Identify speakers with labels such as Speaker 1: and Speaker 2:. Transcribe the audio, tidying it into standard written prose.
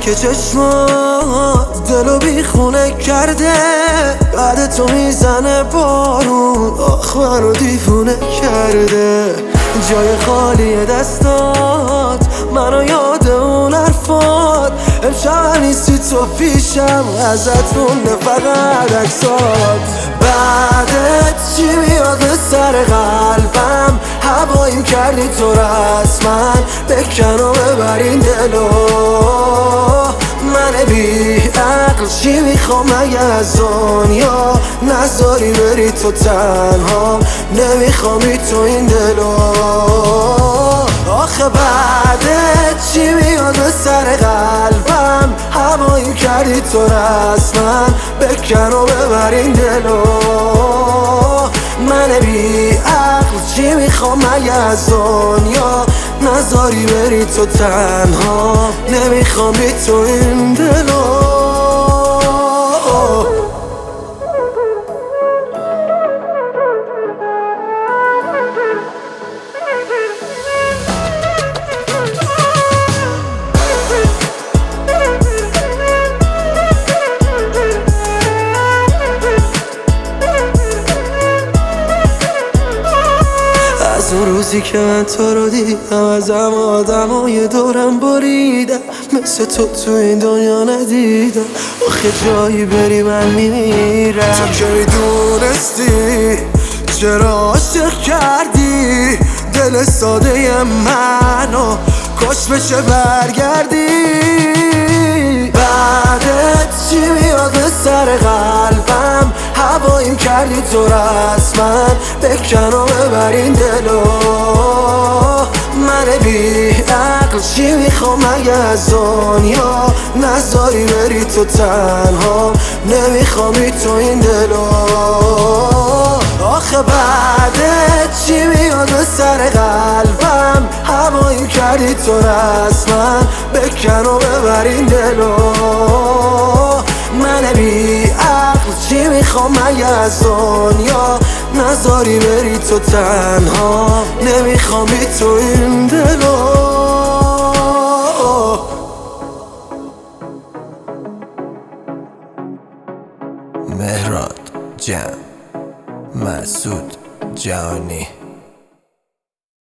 Speaker 1: که چشمات دلو بیخونه کرده، بعد تو میزنه بارون، آخ منو دیوونه کرده. جای خالی دستات منو یاد اون حرفات، امشب نیستی تو پیشم، ازت مونده فقط عکسات. بعدت چی میاد به سر قلبم، هواییم کردی تو رسما، بکن و ببر این دلو. من بی عقل چی میخوام مگه از دنیا، نذاری بری تو تنها، نمیخوامی تو این دلو. آخه بعدت چی میاد به سر قلبم، هواییم کردی تو رسما، بکن و ببر این دلو. من بی عقل چی میخوام مگه از دنیا، نذاری بری تو تنها، نمیخوام بی تو این دلو. از اون روزی که من تو رو دیدم، ازم آدمای دورم بریدم، مثل تو این دنیا ندیدم. آخه جایی بری من میمیرم. تو که میدونستی چرا عاشق کردی دل ساده منو، کاش بشه برگردی. بعدت چی میاد به سر قلبم، هواییم کردی تو رسما، بکن و ببر این دلو. من بی عقل چی میخوام مگه از دنیا، نذاری بری تو تنها، نمیخوامی تو این دلو. آخه بعدت چی میاد به سر قلبم، هواییم کردی تو رسما، بکن و ببر این دلو. من بی عقل چی میخوام مگه از دنیا، نذاری بری تو تنها، نمیخوام بی تو این دلو.
Speaker 2: مهراد جمع، مسعود جهانی.